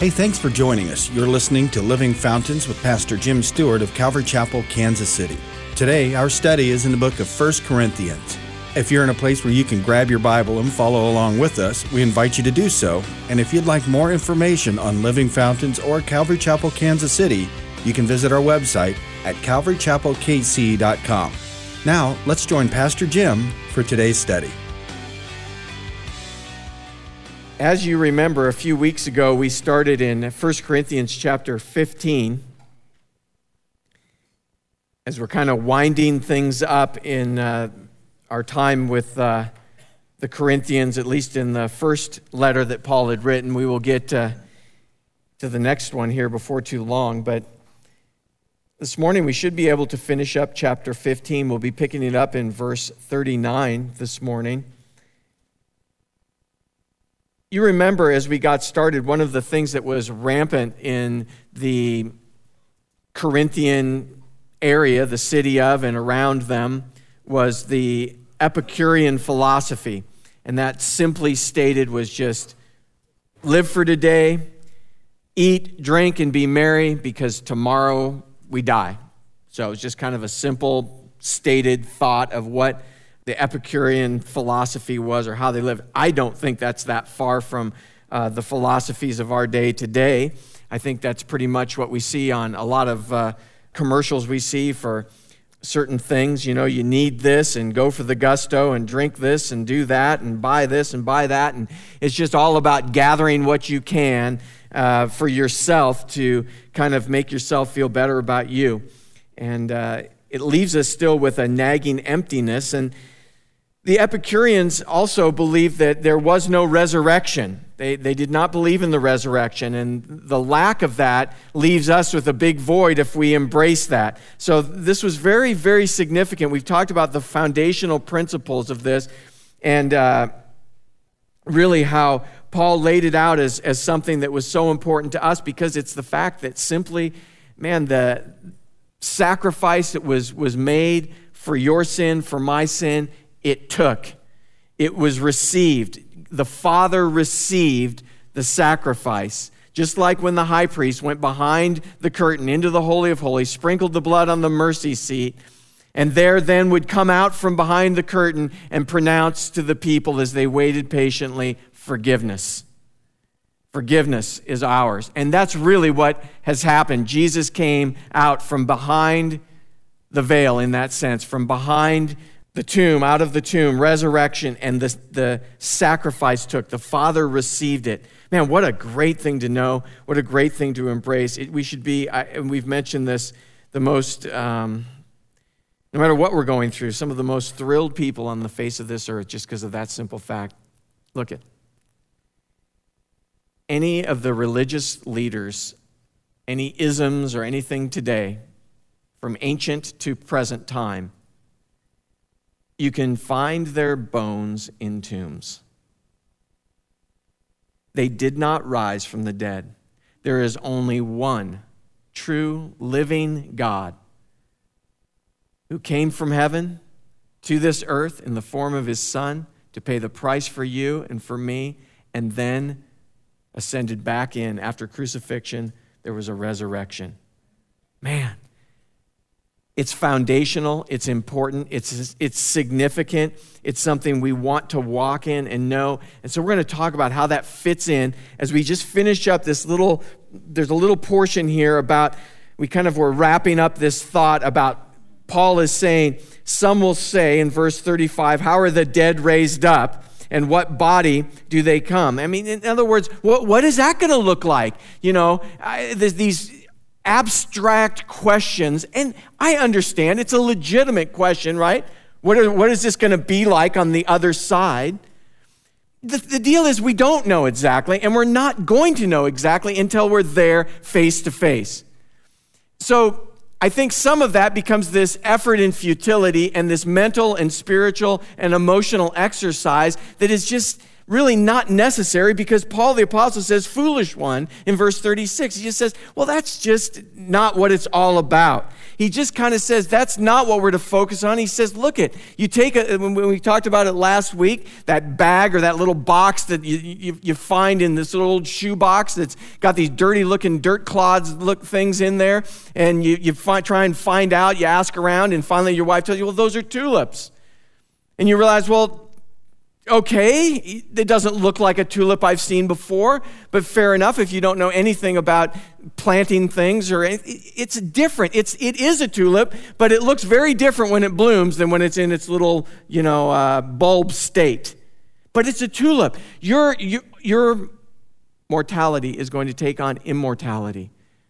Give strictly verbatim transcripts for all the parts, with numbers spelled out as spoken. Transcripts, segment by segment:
Hey, thanks for joining us. You're listening to Living Fountains with Pastor Jim Stewart of Calvary Chapel, Kansas City. Today, our study is in the book of First Corinthians. If you're in a place where you can grab your Bible and follow along with us, we invite you to do so. And if you'd like more information on Living Fountains or Calvary Chapel, Kansas City, you can visit our website at calvary chapel k c dot com. Now, let's join Pastor Jim for today's study. As you remember, a few weeks ago, we started in First Corinthians chapter fifteen. As we're kind of winding things up in uh, our time with uh, the Corinthians, at least in the first letter that Paul had written. We will get uh, to the next one here before too long, but this morning we should be able to finish up chapter fifteen. We'll be picking it up in verse thirty-nine this morning. You remember as we got started, one of the things that was rampant in the Corinthian area, the city of and around them, was the Epicurean philosophy. And that simply stated was just live for today, eat, drink, and be merry because tomorrow we die. So it's just kind of a simple stated thought of what the Epicurean philosophy was or how they lived. I don't think that's that far from uh, the philosophies of our day today. I think that's pretty much what we see on a lot of uh, commercials we see for certain things. You know, you need this and go for the gusto and drink this and do that and buy this and buy that. And it's just all about gathering what you can uh, for yourself to kind of make yourself feel better about you. And uh, it leaves us still with a nagging emptiness. And the Epicureans also believed that there was no resurrection. They, they did not believe in the resurrection, and the lack of that leaves us with a big void if we embrace that. So this was very, very significant. We've talked about the foundational principles of this, and uh, really how Paul laid it out as, as something that was so important to us, because it's the fact that simply, man, the sacrifice that was, was made for your sin, for my sin, it took. It was received. The Father received the sacrifice. Just like when the high priest went behind the curtain into the Holy of Holies, sprinkled the blood on the mercy seat, and there then would come out from behind the curtain and pronounce to the people as they waited patiently, forgiveness. Forgiveness is ours. And that's really what has happened. Jesus came out from behind the veil in that sense, from behind the tomb, out of the tomb, resurrection, and the, the sacrifice took. The Father received it. Man, what a great thing to know. What a great thing to embrace. It, we should be, I, and we've mentioned this, the most, um, no matter what we're going through, some of the most thrilled people on the face of this earth just because of that simple fact. Look at any of the religious leaders, any isms or anything today, from ancient to present time, you can find their bones in tombs. They did not rise from the dead. There is only one true living God who came from heaven to this earth in the form of his Son to pay the price for you and for me, and then ascended back in. After crucifixion, there was a resurrection. Man. It's foundational, it's important, it's it's significant, it's something we want to walk in and know. And so we're going to talk about how that fits in as we just finish up this little, there's a little portion here about, we kind of were wrapping up this thought about, Paul is saying, some will say in verse thirty-five, how are the dead raised up? And what body do they come? I mean, in other words, what, what is that going to look like? You know, I, there's these abstract questions, and I understand it's a legitimate question, right? What, are, what is this going to be like on the other side? The, the deal is we don't know exactly, and we're not going to know exactly until we're there face to face. So I think some of that becomes this effort in futility and this mental and spiritual and emotional exercise that is just really not necessary, because Paul the Apostle says, foolish one, in verse thirty-six. He just says, well, that's just not what it's all about. he just kind of says that's not what we're to focus on. He says, look it, you take a, when we talked about it last week, that bag or that little box that you, you, you find in this little old shoe box that's got these dirty looking dirt clods look things in there, and you, you find, try and find out, you ask around, and finally your wife tells you, well, those are tulips. And you realize, well, okay, it doesn't look like a tulip I've seen before, but fair enough if you don't know anything about planting things or anything. It's different. It's it is a tulip, but it looks very different when it blooms than when it's in its little, you know, uh, bulb state. But it's a tulip. Your your your mortality is going to take on immortality.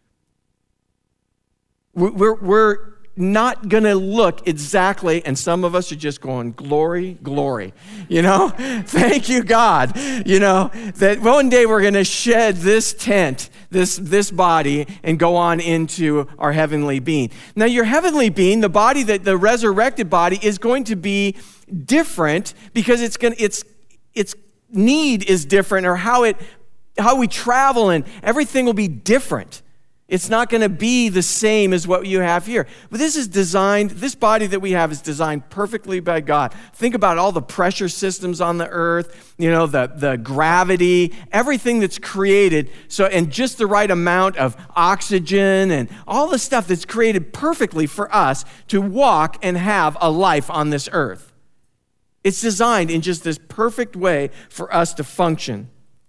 We're we're, we're not going to look exactly, and some of us are just going, glory, glory, you know? Thank you, God, you know, that one day we're going to shed this tent, this, this body, and go on into our heavenly being. Now, your heavenly being, the body, that the resurrected body, is going to be different because it's going its its need is different, or how it how we travel, and everything will be different. It's not going to be the same as what you have here. But this is designed, this body that we have is designed perfectly by God. Think about all the pressure systems on the earth, you know, the, the gravity, everything that's created. So, and just the right amount of oxygen and all the stuff that's created perfectly for us to walk and have a life on this earth. It's designed in just this perfect way for us to function.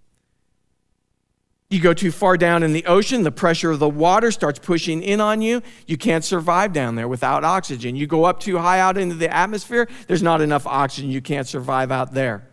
You go too far down in the ocean, the pressure of the water starts pushing in on you. You can't survive down there without oxygen. You go up too high out into the atmosphere, there's not enough oxygen. You can't survive out there.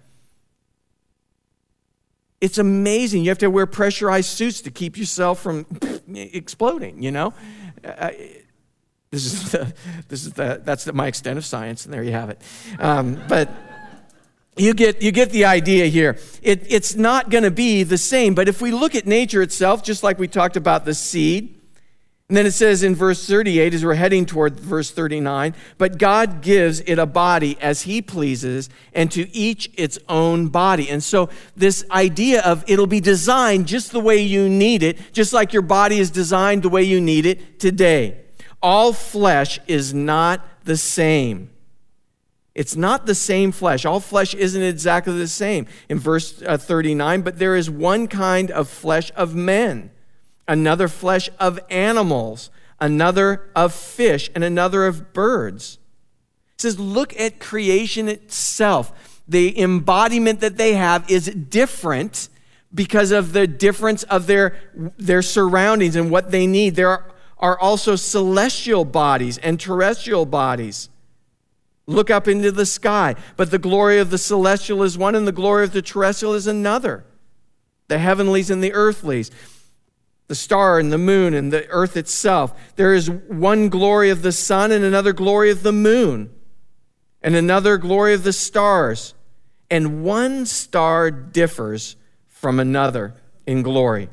It's amazing. You have to wear pressurized suits to keep yourself from exploding, you know? Uh, this is the, this is the, that's the, my extent of science, and there you have it. Um, but... You get you get the idea here. It, it's not going to be the same, but if we look at nature itself, just like we talked about the seed, and then it says in verse thirty-eight, as we're heading toward verse thirty-nine, but God gives it a body as he pleases, and to each its own body. And so this idea of it'll be designed just the way you need it, just like your body is designed the way you need it today. All flesh is not the same. It's not the same flesh. All flesh isn't exactly the same. In verse uh, thirty-nine, but there is one kind of flesh of men, another flesh of animals, another of fish, and another of birds. It says, look at creation itself. The embodiment that they have is different because of the difference of their, their surroundings and what they need. There are, are also celestial bodies and terrestrial bodies. Look up into the sky. But the glory of the celestial is one, and the glory of the terrestrial is another. The heavenlies and the earthlies. The star and the moon and the earth itself. There is one glory of the sun and another glory of the moon. And another glory of the stars. And one star differs from another in glory.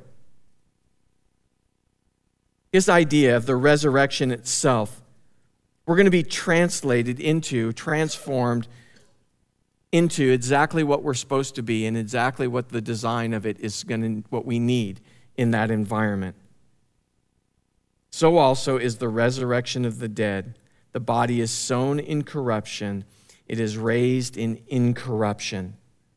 This idea of the resurrection itself, we're going to be translated into, transformed into exactly what we're supposed to be and exactly what the design of it is going to, what we need in that environment. So also is the resurrection of the dead. The body is sown in corruption. It is raised in incorruption.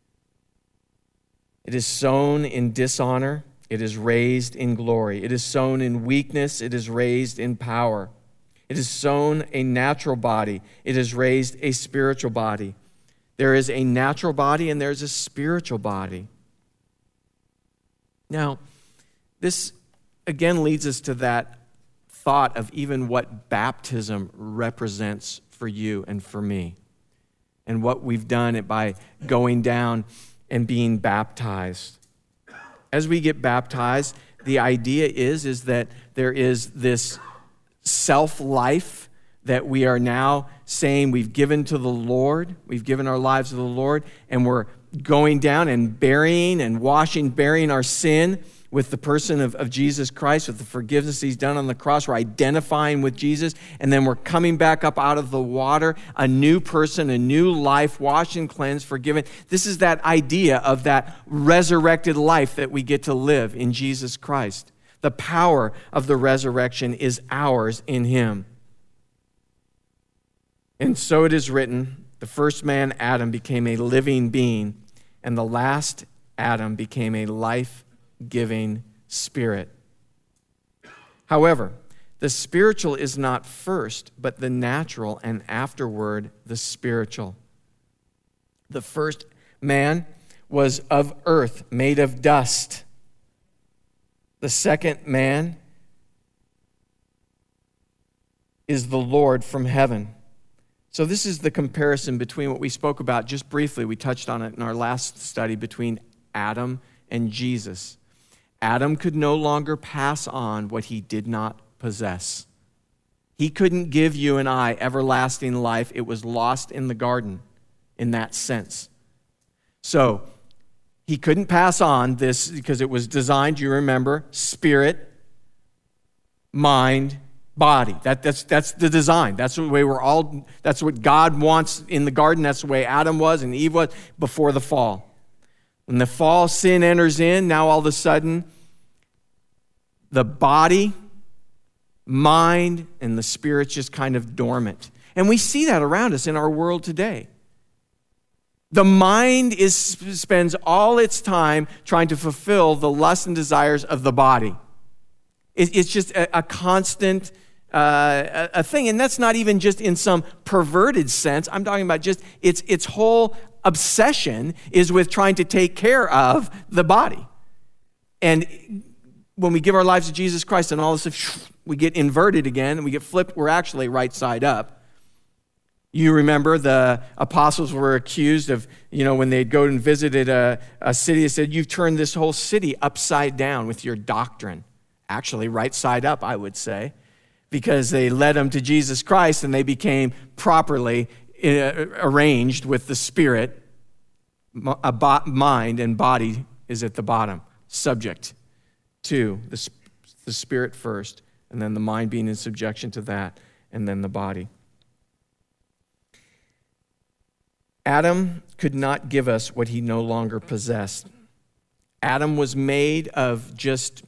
It is sown in dishonor. It is raised in glory. It is sown in weakness. It is raised in power. It is sown a natural body. It is raised a spiritual body. There is a natural body and there's a spiritual body. Now, this again leads us to that thought of even what baptism represents for you and for me. And what we've done it by going down and being baptized. As we get baptized, the idea is, is that there is this self-life that we are now saying we've given to the Lord. We've given our lives to the Lord, and we're going down and burying and washing, burying our sin with the person of, of Jesus Christ, with the forgiveness he's done on the cross. We're identifying with Jesus, and then we're coming back up out of the water, a new person, a new life, washed and cleansed, forgiven. This is that idea of that resurrected life that we get to live in Jesus Christ. The power of the resurrection is ours in him. And so it is written, the first man, Adam, became a living being, and the last Adam became a life-giving spirit. However, the spiritual is not first, but the natural, and afterward the spiritual. The first man was of earth, made of dust. The second man is the Lord from heaven. So this is the comparison between what we spoke about just briefly. We touched on it in our last study between Adam and Jesus. Adam could no longer pass on what he did not possess. He couldn't give you and I everlasting life. It was lost in the garden in that sense. So he couldn't pass on this because it was designed, you remember, spirit, mind, body. That, that's, that's the design. That's the way we're all, that's what God wants in the garden. That's the way Adam was and Eve was before the fall. When the fall, sin enters in, now all of a sudden, the body, mind, and the spirit's just kind of dormant. And we see that around us in our world today. The mind is spends all its time trying to fulfill the lusts and desires of the body. It, it's just a, a constant uh, a, a thing. And that's not even just in some perverted sense. I'm talking about just its its whole obsession is with trying to take care of the body. And when we give our lives to Jesus Christ and all this stuff, we get inverted again and we get flipped. We're actually right side up. You remember the apostles were accused of, you know, when they'd go and visited a, a city, they said, you've turned this whole city upside down with your doctrine. Actually, right side up, I would say, because they led them to Jesus Christ and they became properly uh, arranged with the spirit. A bo- mind and body is at the bottom, subject to the, the spirit first, and then the mind being in subjection to that, and then the body. Adam could not give us what he no longer possessed. Adam was made of just,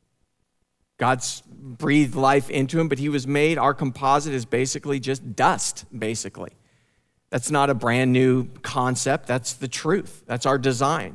God's breathed life into him, but he was made, our composite is basically just dust, basically. That's not a brand new concept. That's the truth. That's our design.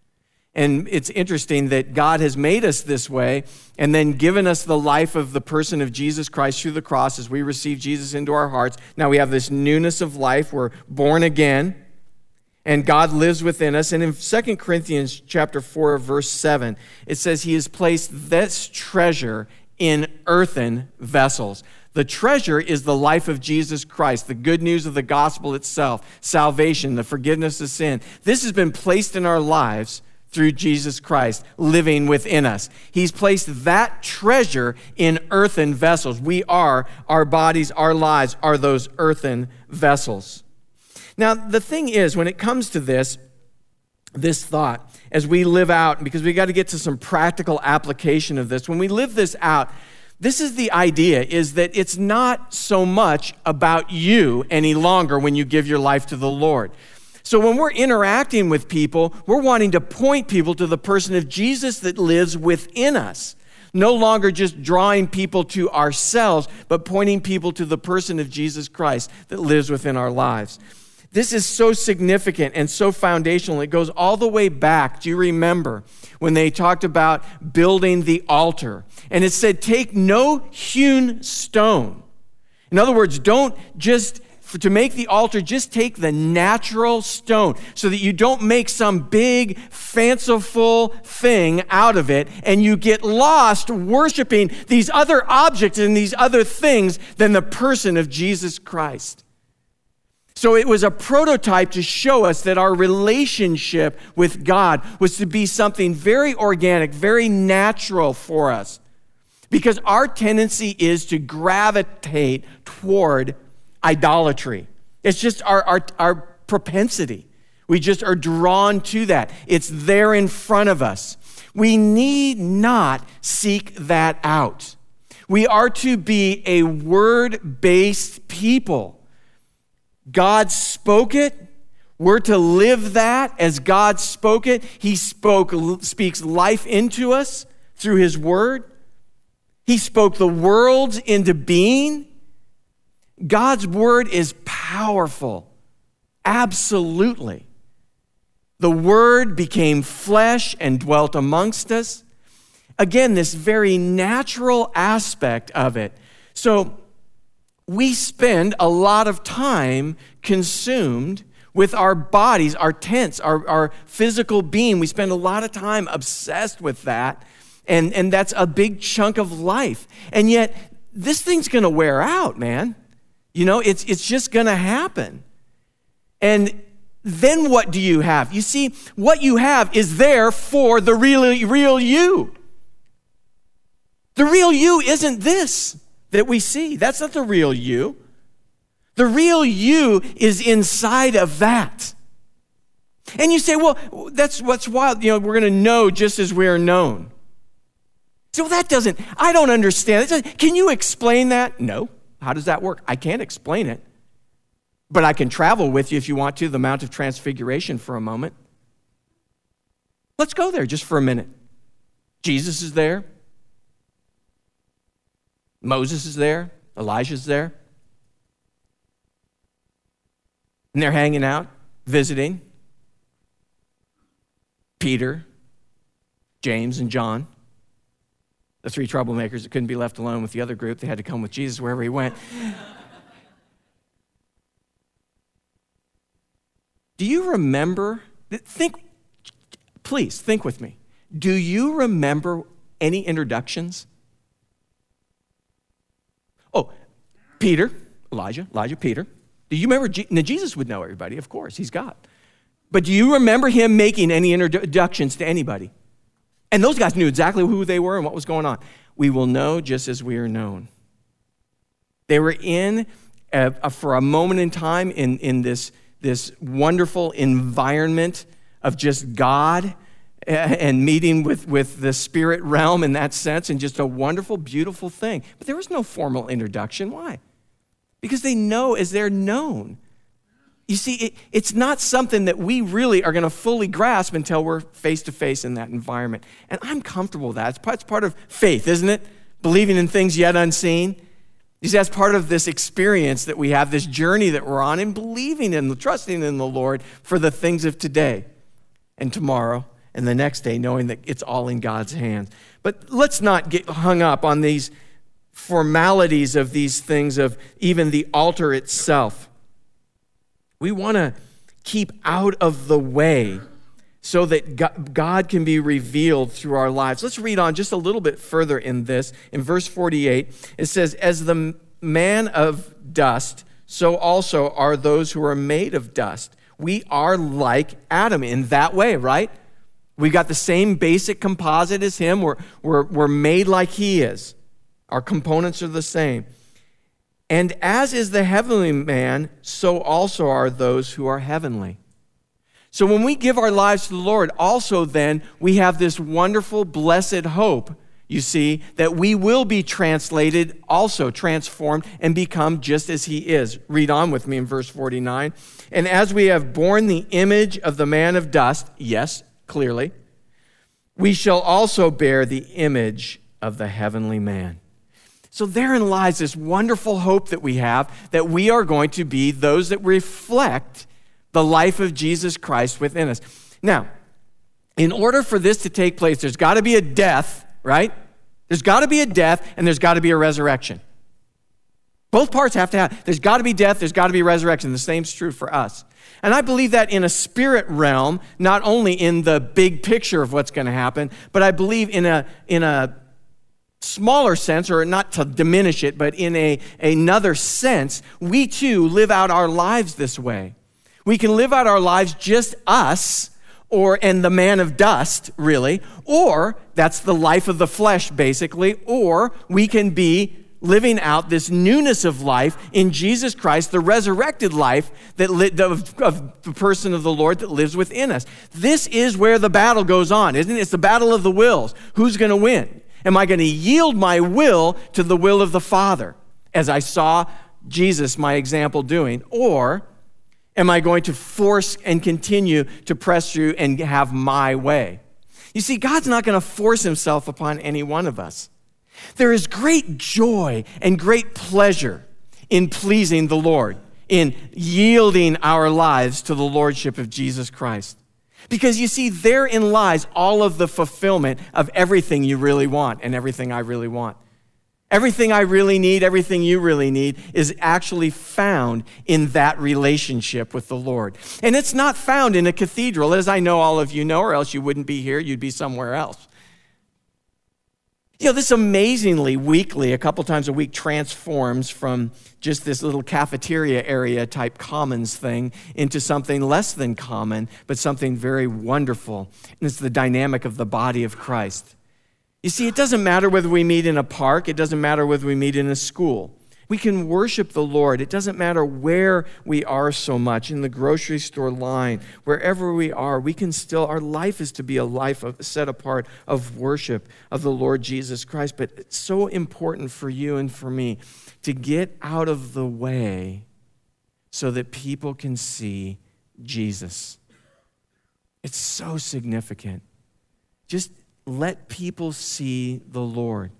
And it's interesting that God has made us this way and then given us the life of the person of Jesus Christ through the cross as we receive Jesus into our hearts. Now we have this newness of life. We're born again and God lives within us. And in Second Corinthians chapter four, verse seven, it says he has placed this treasure in earthen vessels. The treasure is the life of Jesus Christ, the good news of the gospel itself, salvation, the forgiveness of sin. This has been placed in our lives through Jesus Christ living within us. He's placed that treasure in earthen vessels. We are, our bodies, our lives are those earthen vessels. Now, the thing is, when it comes to this, this thought, as we live out, because we got to get to some practical application of this, when we live this out, this is the idea, is that it's not so much about you any longer when you give your life to the Lord. So when we're interacting with people, we're wanting to point people to the person of Jesus that lives within us. No longer just drawing people to ourselves, but pointing people to the person of Jesus Christ that lives within our lives. This is so significant and so foundational. It goes all the way back. Do you remember when they talked about building the altar? And it said, take no hewn stone. In other words, don't just... to make the altar, just take the natural stone so that you don't make some big, fanciful thing out of it and you get lost worshiping these other objects and these other things than the person of Jesus Christ. So it was a prototype to show us that our relationship with God was to be something very organic, very natural for us. Because our tendency is to gravitate toward idolatry. It's just our, our, our propensity. We just are drawn to that. It's there in front of us. We need not seek that out. We are to be a word-based people. God spoke it. We're to live that as God spoke it. He spoke, speaks life into us through his word. He spoke the worlds into being. God's word is powerful. powerful. Absolutely. The Word became flesh and dwelt amongst us. Again, this very natural aspect of it. So we spend a lot of time consumed with our bodies, our tents, our, our physical being. We spend a lot of time obsessed with that, and, and that's a big chunk of life. And yet, this thing's gonna wear out, man. You know, it's, it's just gonna happen. And then what do you have? You see, what you have is there for the real, real you. The real you isn't this that we see. That's not the real you. The real you is inside of that. And you say, well, that's what's wild. You know, we're going to know just as we are known. So that doesn't, I don't understand. Can you explain that? No. How does that work? I can't explain it. But I can travel with you if you want to, the Mount of Transfiguration for a moment. Let's go there just for a minute. Jesus is there. Moses is there. Elijah's there. And they're hanging out, visiting. Peter, James, and John, the three troublemakers that couldn't be left alone with the other group. They had to come with Jesus wherever he went. Do you remember, think, please think with me. Do you remember any introductions? Oh, Peter, Elijah, Elijah, Peter. Do you remember, Je- now Jesus would know everybody, of course, he's God. But do you remember him making any introductions to anybody? And those guys knew exactly who they were and what was going on. We will know just as we are known. They were in, a, a, for a moment in time, in, in this, this wonderful environment of just God and meeting with, with the spirit realm in that sense, and just a wonderful, beautiful thing. But there was no formal introduction. Why? Because they know as they're known. You see, it, it's not something that we really are going to fully grasp until we're face-to-face in that environment. And I'm comfortable with that. It's part, it's part of faith, isn't it? Believing in things yet unseen. You see, that's part of this experience that we have, this journey that we're on, and believing and trusting in the Lord for the things of today and tomorrow and the next day, knowing that it's all in God's hands. But let's not get hung up on these formalities of these things, of even the altar itself. We want to keep out of the way so that God can be revealed through our lives. Let's read on just a little bit further in this. In verse forty-eight, it says, "As the man of dust, so also are those who are made of dust." We are like Adam in that way, right? We got the same basic composite as him. We're, we're, we're made like he is. Our components are the same. "And as is the heavenly man, so also are those who are heavenly." So when we give our lives to the Lord, also then we have this wonderful, blessed hope, you see, that we will be translated, also transformed, and become just as he is. Read on with me in verse forty-nine. "And as we have borne the image of the man of dust," yes, clearly, "we shall also bear the image of the heavenly man." So therein lies this wonderful hope that we have, that we are going to be those that reflect the life of Jesus Christ within us. Now, in order for this to take place, there's got to be a death, right? There's got to be a death, and there's got to be a resurrection. Both parts have to happen. There's got to be death, there's got to be resurrection. The same's true for us. And I believe that in a spirit realm, not only in the big picture of what's going to happen, but I believe in a in a smaller sense, or not to diminish it, but in a another sense, we too live out our lives this way. We can live out our lives just us, or and the man of dust, really, or that's the life of the flesh, basically, or we can be living out this newness of life in Jesus Christ, the resurrected life that li- of, of the person of the Lord that lives within us. This is where the battle goes on, isn't it? It's the battle of the wills. Who's going to win? Am I going to yield my will to the will of the Father, as I saw Jesus, my example, doing? Or am I going to force and continue to press through and have my way? You see, God's not going to force himself upon any one of us. There is great joy and great pleasure in pleasing the Lord in yielding our lives to the lordship of Jesus Christ. Because you see, therein lies all of the fulfillment of everything you really want and everything I really want. Everything I really need, everything you really need is actually found in that relationship with the Lord. And it's not found in a cathedral, as I know all of you know, or else you wouldn't be here, you'd be somewhere else. You know, this amazingly weekly, a couple times a week, transforms from just this little cafeteria area type commons thing into something less than common, but something very wonderful. And it's the dynamic of the body of Christ. You see, it doesn't matter whether we meet in a park. It doesn't matter whether we meet in a school. We can worship the Lord. It doesn't matter where we are so much, in the grocery store line, wherever we are, we can still, our life is to be a life of, set apart of worship of the Lord Jesus Christ. But it's so important for you and for me to get out of the way so that people can see Jesus. It's so significant. Just let people see the Lord.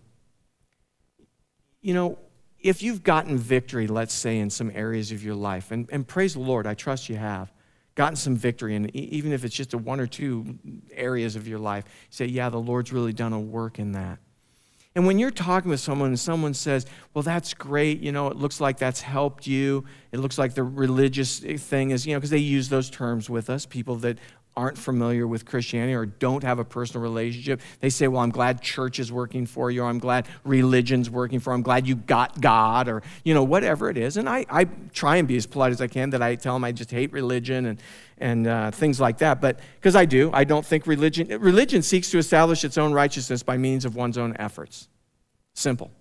You know, if you've gotten victory, let's say, in some areas of your life, and, and praise the Lord, I trust you have, gotten some victory, and even if it's just a one or two areas of your life, you say, yeah, the Lord's really done a work in that. And when you're talking with someone and someone says, well, that's great, you know, it looks like that's helped you, it looks like the religious thing is, you know, because they use those terms with us, people that aren't familiar with Christianity or don't have a personal relationship. They say, well, I'm glad church is working for you, or I'm glad religion's working for you, I'm glad you got God, or, you know, whatever it is. And I, I try and be as polite as I can, that I tell them I just hate religion and, and uh, things like that. But because I do, I don't think religion, religion seeks to establish its own righteousness by means of one's own efforts. Simple.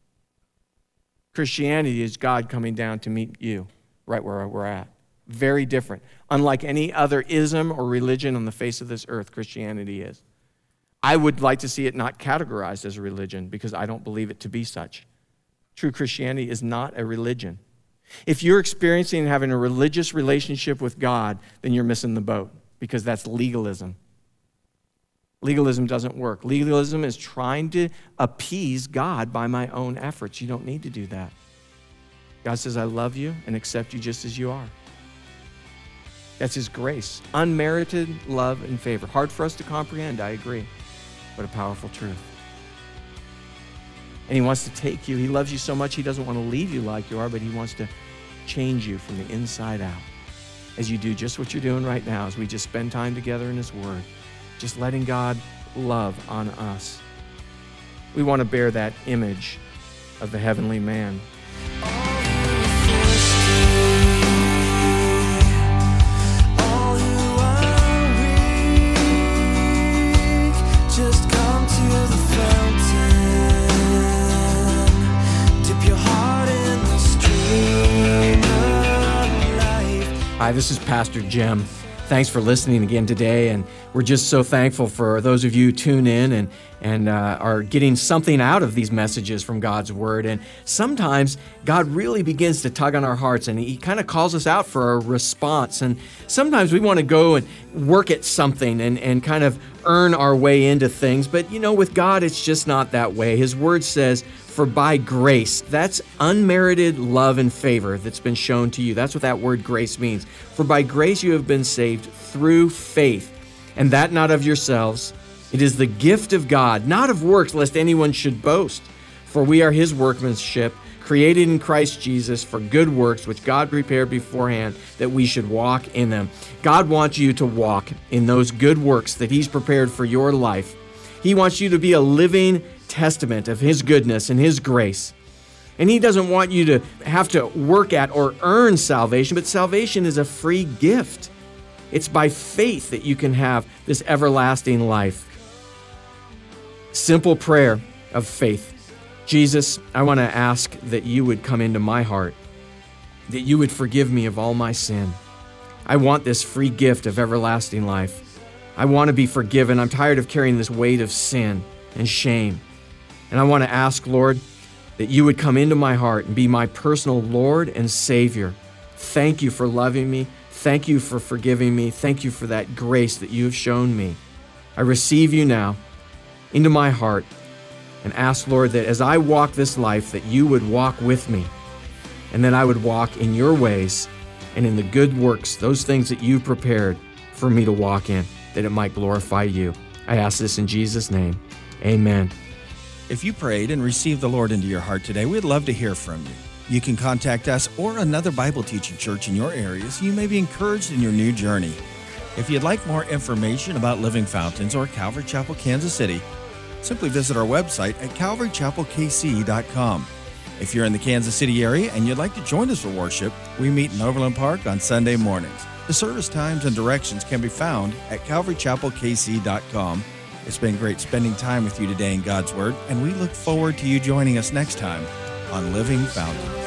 Christianity is God coming down to meet you right where we're at. Very different. Unlike any other ism or religion on the face of this earth, Christianity is. I would like to see it not categorized as a religion because I don't believe it to be such. True Christianity is not a religion. If you're experiencing and having a religious relationship with God, then you're missing the boat because that's legalism. Legalism doesn't work. Legalism is trying to appease God by my own efforts. You don't need to do that. God says, I love you and accept you just as you are. That's his grace. Unmerited love and favor. Hard for us to comprehend, I agree. But a powerful truth. And he wants to take you. He loves you so much, he doesn't want to leave you like you are, but he wants to change you from the inside out. As you do just what you're doing right now, as we just spend time together in his word. Just letting God love on us. We want to bear that image of the heavenly man. Hi, this is Pastor Jim. Thanks for listening again today, and we're just so thankful for those of you who tune in and, and uh, are getting something out of these messages from God's Word. And sometimes God really begins to tug on our hearts, and he kind of calls us out for a response. And sometimes we want to go and work at something and, and kind of earn our way into things. But, you know, with God, it's just not that way. His Word says, for by grace, that's unmerited love and favor that's been shown to you. That's what that word grace means. For by grace you have been saved through faith, and that not of yourselves. It is the gift of God, not of works, lest anyone should boast. For we are his workmanship, created in Christ Jesus for good works, which God prepared beforehand that we should walk in them. God wants you to walk in those good works that he's prepared for your life. He wants you to be a living testament of his goodness and his grace. And he doesn't want you to have to work at or earn salvation, but salvation is a free gift. It's by faith that you can have this everlasting life. Simple prayer of faith. Jesus, I want to ask that you would come into my heart, that you would forgive me of all my sin. I want this free gift of everlasting life. I want to be forgiven. I'm tired of carrying this weight of sin and shame. And I want to ask, Lord, that you would come into my heart and be my personal Lord and Savior. Thank you for loving me. Thank you for forgiving me. Thank you for that grace that you have shown me. I receive you now into my heart and ask, Lord, that as I walk this life, that you would walk with me and then I would walk in your ways and in the good works, those things that you've prepared for me to walk in, that it might glorify you. I ask this in Jesus' name. Amen. If you prayed and received the Lord into your heart today, we'd love to hear from you. You can contact us or another Bible teaching church in your area so you may be encouraged in your new journey. If you'd like more information about Living Fountains or Calvary Chapel, Kansas City, simply visit our website at calvary chapel k c dot com. If you're in the Kansas City area and you'd like to join us for worship, we meet in Overland Park on Sunday mornings. The service times and directions can be found at calvary chapel k c dot com. It's been great spending time with you today in God's Word, and we look forward to you joining us next time on Living Fountains.